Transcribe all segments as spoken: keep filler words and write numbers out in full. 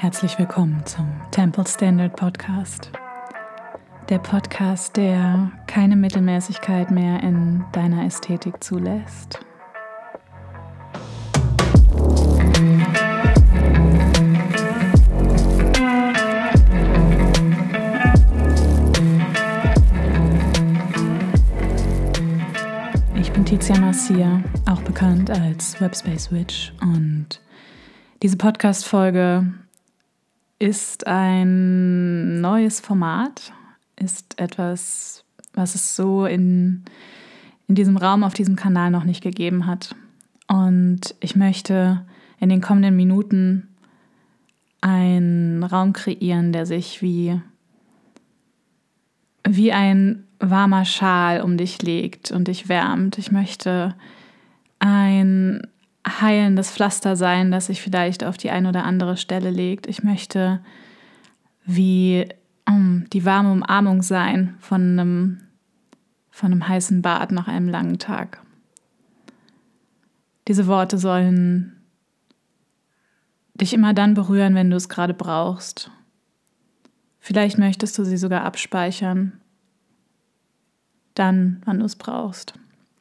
Herzlich willkommen zum Temple Standard Podcast. Der Podcast, der keine Mittelmäßigkeit mehr in deiner Ästhetik zulässt. Ich bin Tizia Marcia, auch bekannt als Webspace Witch, und diese Podcast-Folge ist ein neues Format, ist etwas, was es so in, in diesem Raum auf diesem Kanal noch nicht gegeben hat. Und ich möchte in den kommenden Minuten einen Raum kreieren, der sich wie, wie ein warmer Schal um dich legt und dich wärmt. Ich möchte ein heilendes Pflaster sein, das sich vielleicht auf die ein oder andere Stelle legt. Ich möchte wie um, die warme Umarmung sein von einem, von einem heißen Bad nach einem langen Tag. Diese Worte sollen dich immer dann berühren, wenn du es gerade brauchst. Vielleicht möchtest du sie sogar abspeichern, dann, wann du es brauchst.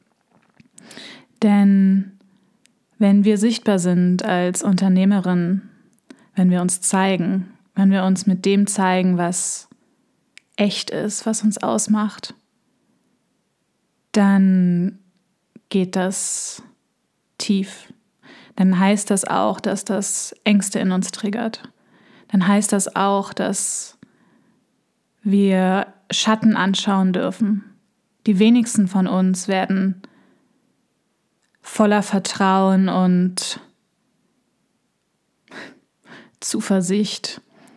Denn wenn wir sichtbar sind als Unternehmerin, wenn wir uns zeigen, wenn wir uns mit dem zeigen, was echt ist, was uns ausmacht, dann geht das tief. Dann heißt das auch, dass das Ängste in uns triggert. Dann heißt das auch, dass wir Schatten anschauen dürfen. Die wenigsten von uns werden voller Vertrauen und Zuversicht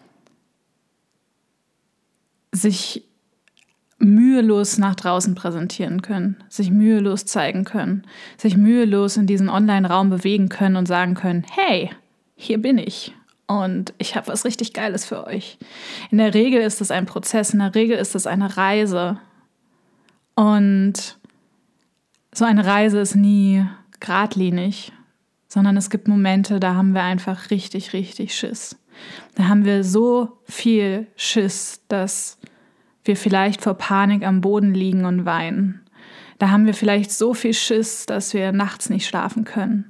sich mühelos nach draußen präsentieren können, sich mühelos zeigen können, sich mühelos in diesen Online-Raum bewegen können und sagen können, hey, hier bin ich und ich habe was richtig Geiles für euch. In der Regel ist es ein Prozess, in der Regel ist es eine Reise. Und so eine Reise ist nie geradlinig, sondern es gibt Momente, da haben wir einfach richtig, richtig Schiss. Da haben wir so viel Schiss, dass wir vielleicht vor Panik am Boden liegen und weinen. Da haben wir vielleicht so viel Schiss, dass wir nachts nicht schlafen können.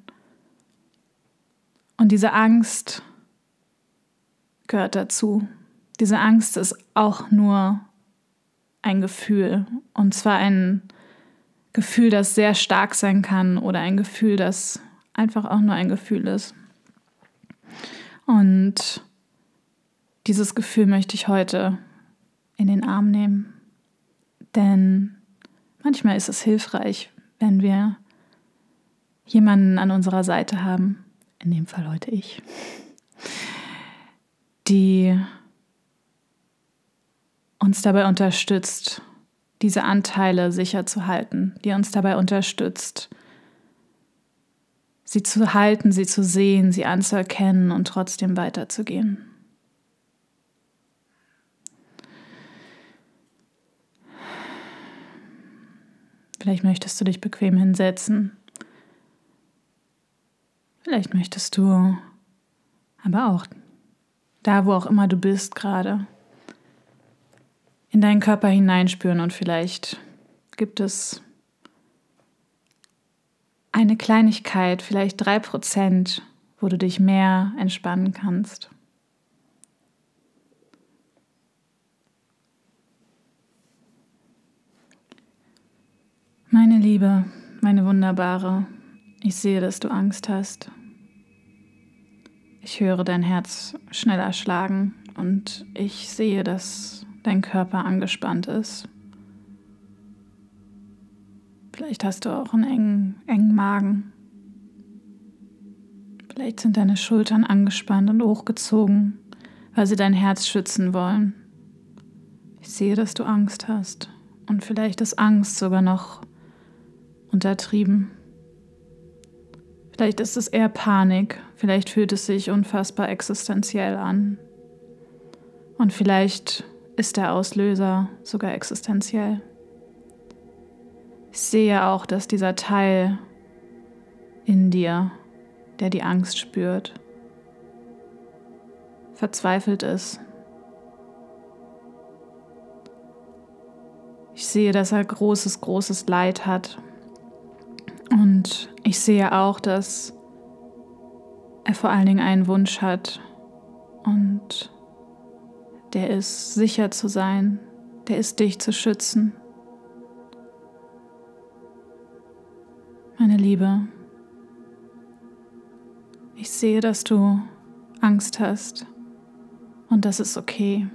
Und diese Angst gehört dazu. Diese Angst ist auch nur ein Gefühl, und zwar ein Gefühl, das sehr stark sein kann, oder ein Gefühl, das einfach auch nur ein Gefühl ist. Und dieses Gefühl möchte ich heute in den Arm nehmen, denn manchmal ist es hilfreich, wenn wir jemanden an unserer Seite haben, in dem Fall heute ich, die uns dabei unterstützt, diese Anteile sicher zu halten, die uns dabei unterstützt, sie zu halten, sie zu sehen, sie anzuerkennen und trotzdem weiterzugehen. Vielleicht möchtest du dich bequem hinsetzen. Vielleicht möchtest du aber auch da, wo auch immer du bist gerade, in deinen Körper hineinspüren, und vielleicht gibt es eine Kleinigkeit, vielleicht drei Prozent, wo du dich mehr entspannen kannst. Meine Liebe, meine Wunderbare, ich sehe, dass du Angst hast. Ich höre dein Herz schneller schlagen und ich sehe, dass dein Körper angespannt ist. Vielleicht hast du auch einen engen, engen Magen. Vielleicht sind deine Schultern angespannt und hochgezogen, weil sie dein Herz schützen wollen. Ich sehe, dass du Angst hast. Und vielleicht ist Angst sogar noch untertrieben. Vielleicht ist es eher Panik. Vielleicht fühlt es sich unfassbar existenziell an. Und vielleicht ist der Auslöser sogar existenziell. Ich sehe auch, dass dieser Teil in dir, der die Angst spürt, verzweifelt ist. Ich sehe, dass er großes, großes Leid hat. Und ich sehe auch, dass er vor allen Dingen einen Wunsch hat. Und der ist, sicher zu sein. Der ist, dich zu schützen. Meine Liebe, ich sehe, dass du Angst hast. Und das ist okay.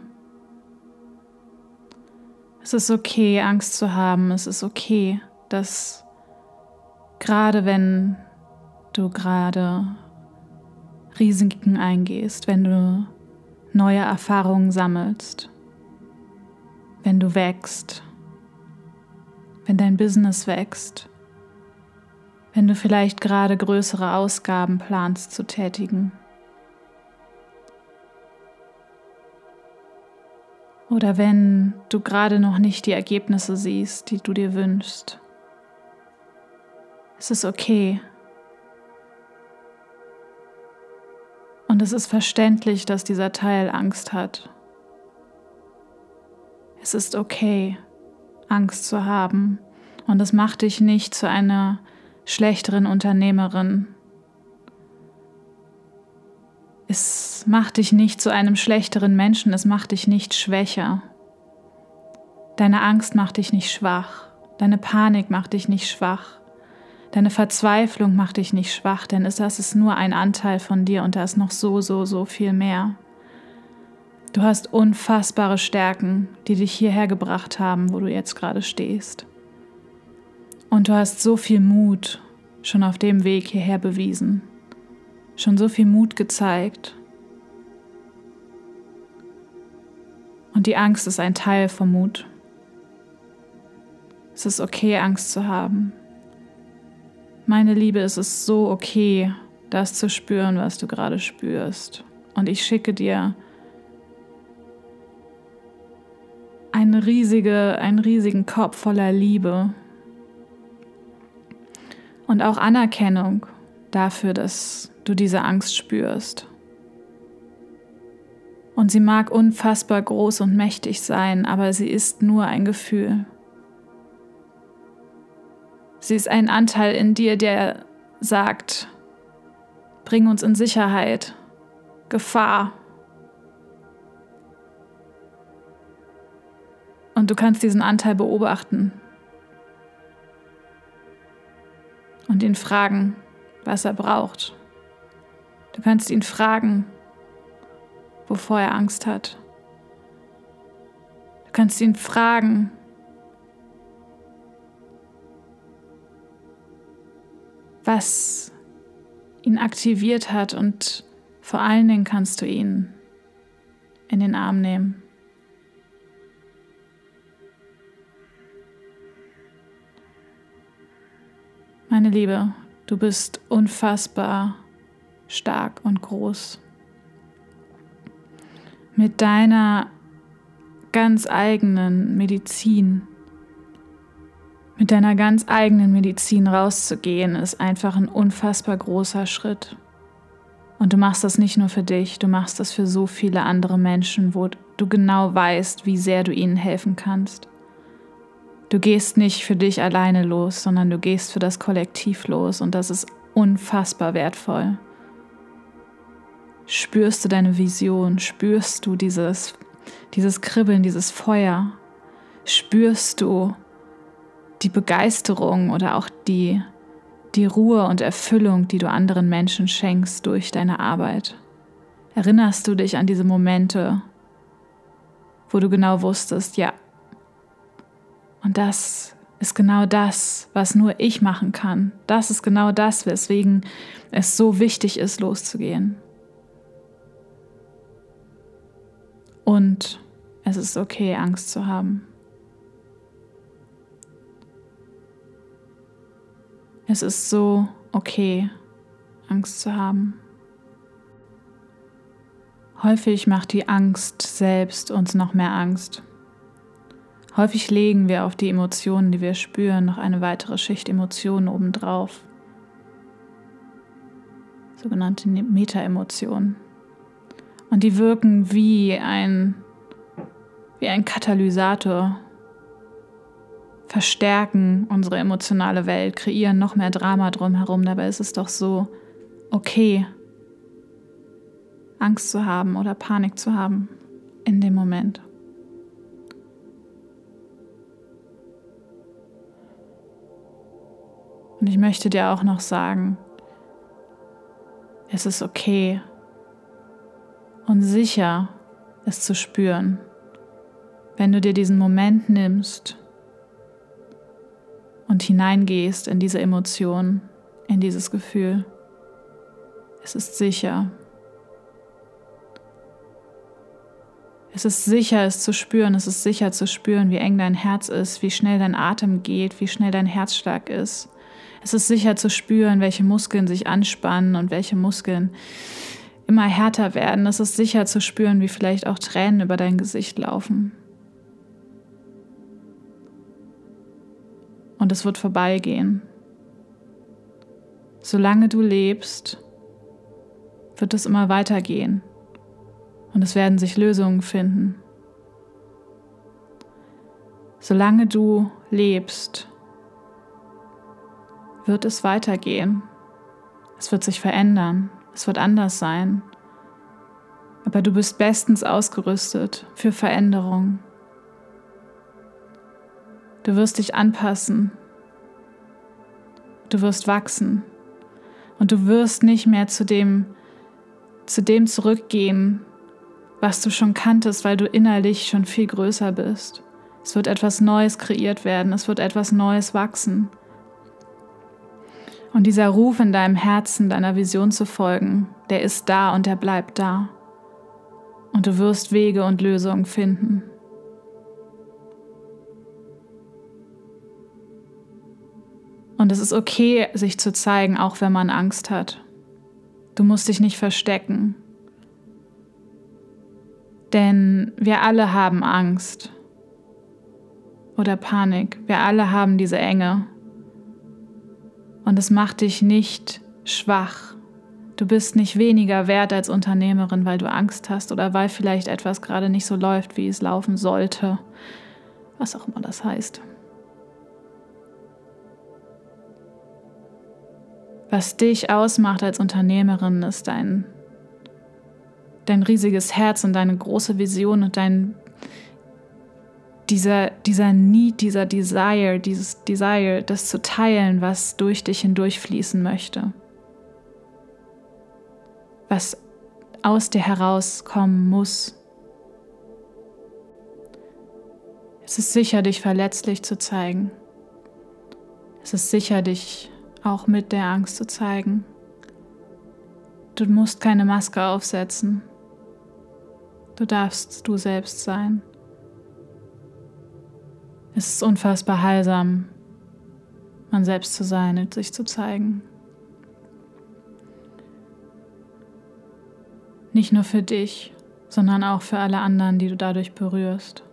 Es ist okay, Angst zu haben. Es ist okay, dass gerade wenn du gerade Risiken eingehst, wenn du neue Erfahrungen sammelst, wenn du wächst, wenn dein Business wächst, wenn du vielleicht gerade größere Ausgaben planst zu tätigen. Oder wenn du gerade noch nicht die Ergebnisse siehst, die du dir wünschst. Es ist okay. Und es ist verständlich, dass dieser Teil Angst hat. Es ist okay, Angst zu haben. Und es macht dich nicht zu einer schlechteren Unternehmerin. Es macht dich nicht zu einem schlechteren Menschen, es macht dich nicht schwächer. Deine Angst macht dich nicht schwach, deine Panik macht dich nicht schwach, deine Verzweiflung macht dich nicht schwach, denn das ist nur ein Anteil von dir und da ist noch so, so, so viel mehr. Du hast unfassbare Stärken, die dich hierher gebracht haben, wo du jetzt gerade stehst. Und du hast so viel Mut schon auf dem Weg hierher bewiesen. Schon so viel Mut gezeigt. Und die Angst ist ein Teil vom Mut. Es ist okay, Angst zu haben. Meine Liebe, es ist so okay, das zu spüren, was du gerade spürst. Und ich schicke dir eine riesige, einen riesigen Korb voller Liebe und auch Anerkennung dafür, dass du diese Angst spürst. Und sie mag unfassbar groß und mächtig sein, aber sie ist nur ein Gefühl. Sie ist ein Anteil in dir, der sagt, bring uns in Sicherheit, Gefahr. Und du kannst diesen Anteil beobachten und ihn fragen, was er braucht. Du kannst ihn fragen, wovor er Angst hat. Du kannst ihn fragen, was ihn aktiviert hat und vor allen Dingen kannst du ihn in den Arm nehmen. Meine Liebe, du bist unfassbar stark und groß. Mit deiner ganz eigenen Medizin, mit deiner ganz eigenen Medizin rauszugehen, ist einfach ein unfassbar großer Schritt. Und du machst das nicht nur für dich, du machst das für so viele andere Menschen, wo du genau weißt, wie sehr du ihnen helfen kannst. Du gehst nicht für dich alleine los, sondern du gehst für das Kollektiv los und das ist unfassbar wertvoll. Spürst du deine Vision? Spürst du dieses, dieses Kribbeln, dieses Feuer? Spürst du die Begeisterung oder auch die, die Ruhe und Erfüllung, die du anderen Menschen schenkst durch deine Arbeit? Erinnerst du dich an diese Momente, wo du genau wusstest, ja, und das ist genau das, was nur ich machen kann. Das ist genau das, weswegen es so wichtig ist, loszugehen. Und es ist okay, Angst zu haben. Es ist so okay, Angst zu haben. Häufig macht die Angst selbst uns noch mehr Angst. Häufig legen wir auf die Emotionen, die wir spüren, noch eine weitere Schicht Emotionen obendrauf. Sogenannte Meta-Emotionen. Und die wirken wie ein, wie ein Katalysator, verstärken unsere emotionale Welt, kreieren noch mehr Drama drumherum. Dabei ist es doch so okay, Angst zu haben oder Panik zu haben in dem Moment. Und ich möchte dir auch noch sagen, es ist okay und sicher, es zu spüren, wenn du dir diesen Moment nimmst und hineingehst in diese Emotion, in dieses Gefühl. Es ist sicher. Es ist sicher, es zu spüren. Es ist sicher zu spüren, wie eng dein Herz ist, wie schnell dein Atem geht, wie schnell dein Herzschlag ist. Es ist sicher zu spüren, welche Muskeln sich anspannen und welche Muskeln immer härter werden. Es ist sicher zu spüren, wie vielleicht auch Tränen über dein Gesicht laufen. Und es wird vorbeigehen. Solange du lebst, wird es immer weitergehen. Und es werden sich Lösungen finden. Solange du lebst, wird es weitergehen. Es wird sich verändern. Es wird anders sein. Aber du bist bestens ausgerüstet für Veränderung. Du wirst dich anpassen. Du wirst wachsen. Und du wirst nicht mehr zu dem, zu dem zurückgehen, was du schon kanntest, weil du innerlich schon viel größer bist. Es wird etwas Neues kreiert werden. Es wird etwas Neues wachsen. Und dieser Ruf in deinem Herzen, deiner Vision zu folgen, der ist da und der bleibt da. Und du wirst Wege und Lösungen finden. Und es ist okay, sich zu zeigen, auch wenn man Angst hat. Du musst dich nicht verstecken. Denn wir alle haben Angst oder Panik. Wir alle haben diese Enge. Und es macht dich nicht schwach. Du bist nicht weniger wert als Unternehmerin, weil du Angst hast oder weil vielleicht etwas gerade nicht so läuft, wie es laufen sollte. Was auch immer das heißt. Was dich ausmacht als Unternehmerin, ist dein, dein riesiges Herz und deine große Vision und dein Dieser, dieser Need, dieser Desire, dieses Desire, das zu teilen, was durch dich hindurch fließen möchte. Was aus dir herauskommen muss. Es ist sicher, dich verletzlich zu zeigen. Es ist sicher, dich auch mit der Angst zu zeigen. Du musst keine Maske aufsetzen. Du darfst du selbst sein. Es ist unfassbar heilsam, man selbst zu sein und sich zu zeigen. Nicht nur für dich, sondern auch für alle anderen, die du dadurch berührst.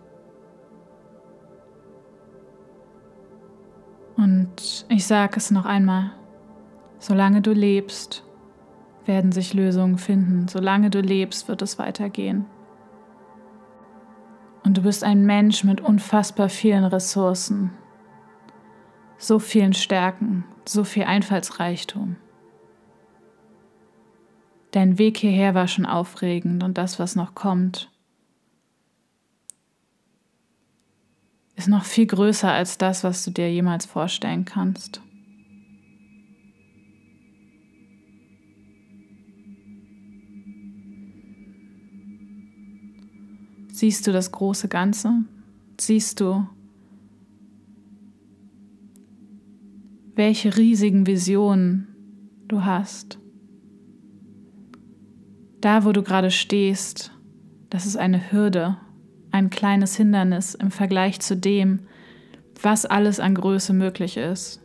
Und ich sage es noch einmal, solange du lebst, werden sich Lösungen finden. Solange du lebst, wird es weitergehen. Und du bist ein Mensch mit unfassbar vielen Ressourcen, so vielen Stärken, so viel Einfallsreichtum. Dein Weg hierher war schon aufregend und das, was noch kommt, ist noch viel größer als das, was du dir jemals vorstellen kannst. Siehst du das große Ganze? Siehst du, welche riesigen Visionen du hast? Da, wo du gerade stehst, das ist eine Hürde, ein kleines Hindernis im Vergleich zu dem, was alles an Größe möglich ist.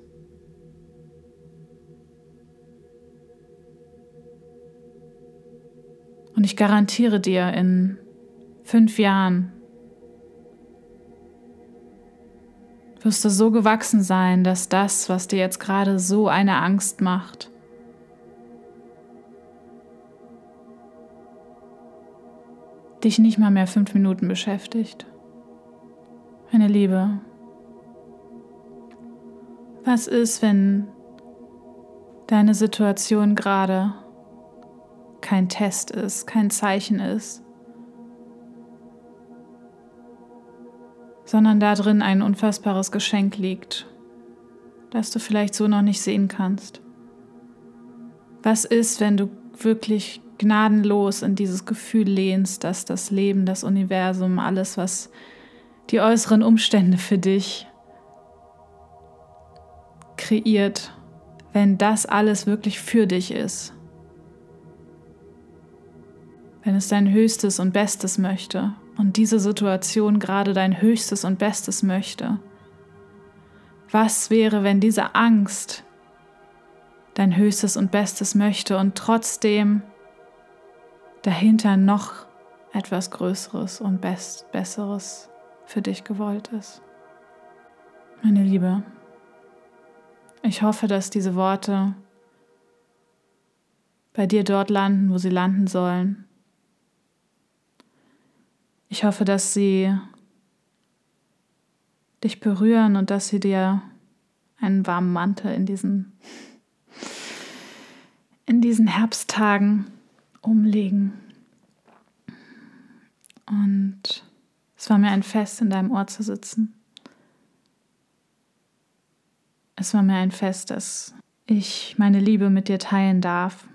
Und ich garantiere dir, in fünf Jahren wirst du so gewachsen sein, dass das, was dir jetzt gerade so eine Angst macht, dich nicht mal mehr fünf Minuten beschäftigt. Meine Liebe, was ist, wenn deine Situation gerade kein Test ist, kein Zeichen ist, sondern da drin ein unfassbares Geschenk liegt, das du vielleicht so noch nicht sehen kannst? Was ist, wenn du wirklich gnadenlos in dieses Gefühl lehnst, dass das Leben, das Universum, alles, was die äußeren Umstände für dich kreiert, wenn das alles wirklich für dich ist? Wenn es dein Höchstes und Bestes möchte und diese Situation gerade dein Höchstes und Bestes möchte. Was wäre, wenn diese Angst dein Höchstes und Bestes möchte und trotzdem dahinter noch etwas Größeres und Best- Besseres für dich gewollt ist? Meine Liebe, ich hoffe, dass diese Worte bei dir dort landen, wo sie landen sollen. Ich hoffe, dass sie dich berühren und dass sie dir einen warmen Mantel in diesen, in diesen Herbsttagen umlegen. Und es war mir ein Fest, in deinem Ohr zu sitzen. Es war mir ein Fest, dass ich meine Liebe mit dir teilen darf.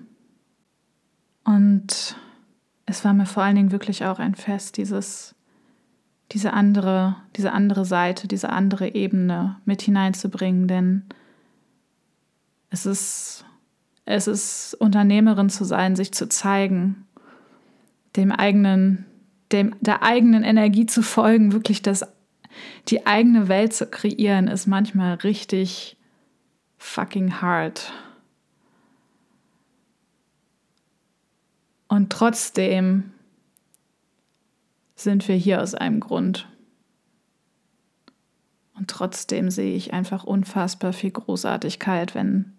Und es war mir vor allen Dingen wirklich auch ein Fest, dieses, diese andere, diese andere Seite, diese andere Ebene mit hineinzubringen, denn es ist, es ist Unternehmerin zu sein, sich zu zeigen, dem eigenen, dem, der eigenen Energie zu folgen, wirklich das, die eigene Welt zu kreieren, ist manchmal richtig fucking hard. Und trotzdem sind wir hier aus einem Grund. Und trotzdem sehe ich einfach unfassbar viel Großartigkeit, wenn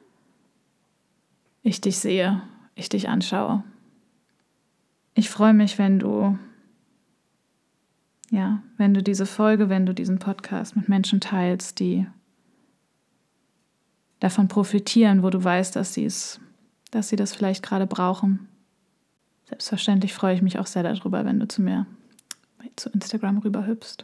ich dich sehe, ich dich anschaue. Ich freue mich, wenn du, ja, wenn du diese Folge, wenn du diesen Podcast mit Menschen teilst, die davon profitieren, wo du weißt, dass sie es, dass sie das vielleicht gerade brauchen. Selbstverständlich freue ich mich auch sehr darüber, wenn du zu mir zu Instagram rüberhüpfst.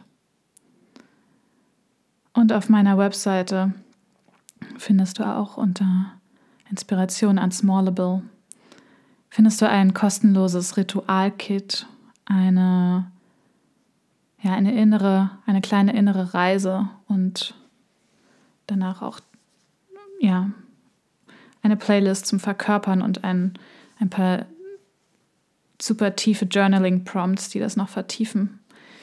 Und auf meiner Webseite findest du auch unter Inspiration Unsmallable findest du ein kostenloses Ritualkit, eine, ja, eine innere, eine kleine innere Reise und danach auch ja, eine Playlist zum Verkörpern und ein, ein paar super tiefe Journaling-Prompts, die das noch vertiefen,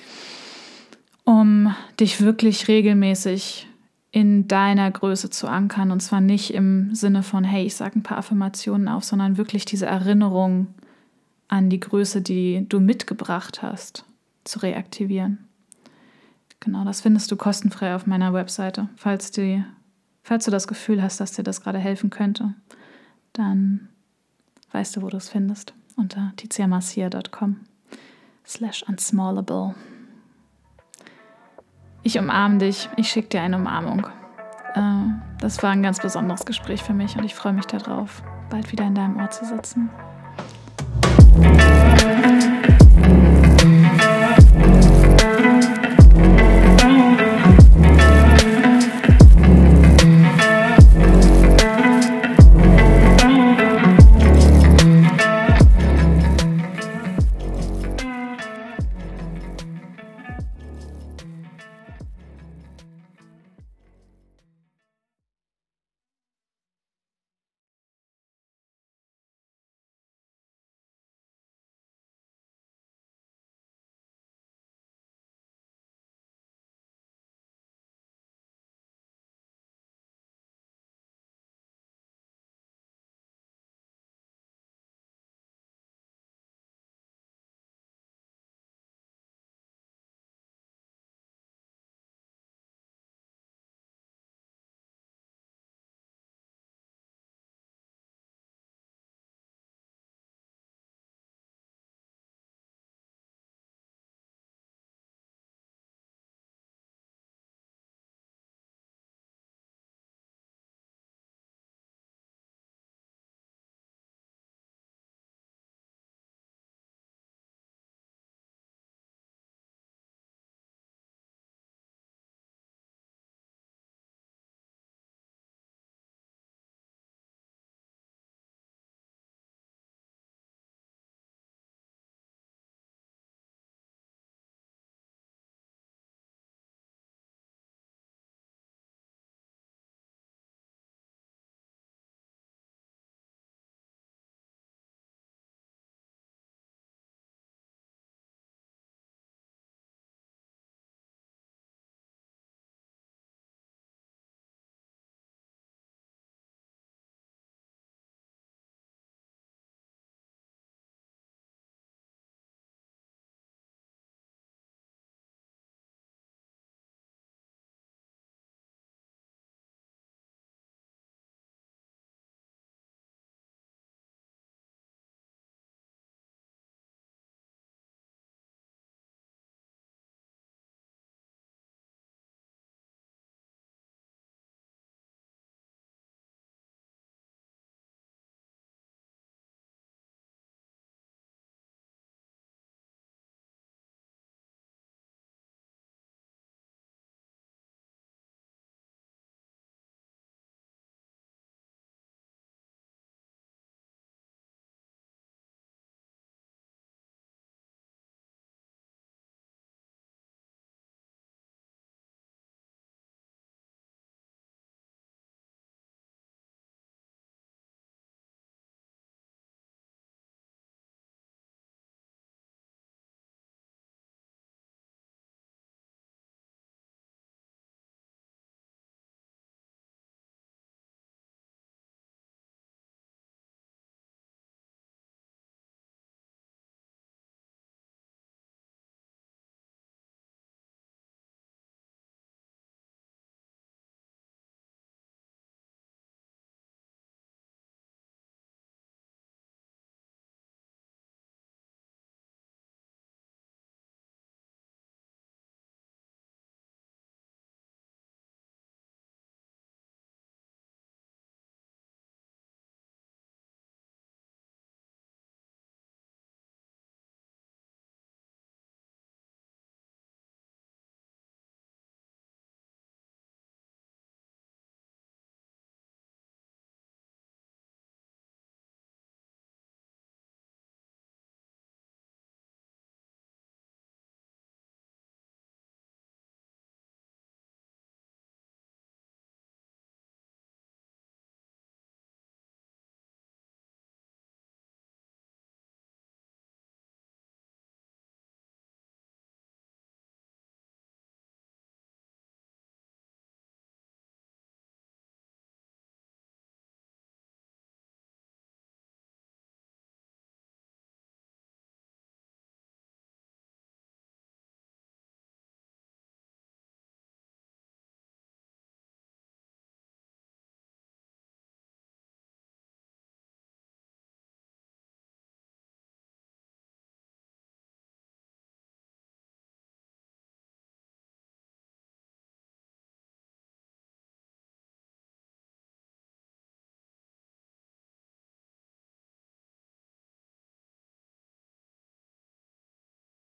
um dich wirklich regelmäßig in deiner Größe zu ankern. Und zwar nicht im Sinne von, hey, ich sage ein paar Affirmationen auf, sondern wirklich diese Erinnerung an die Größe, die du mitgebracht hast, zu reaktivieren. Genau, das findest du kostenfrei auf meiner Webseite. Falls, die, falls du das Gefühl hast, dass dir das gerade helfen könnte, dann weißt du, wo du es findest. Unter tiziamarcia.com slash unsmallable. Ich umarme dich, ich schicke dir eine Umarmung. Das war ein ganz besonderes Gespräch für mich und ich freue mich darauf, bald wieder in deinem Ohr zu sitzen.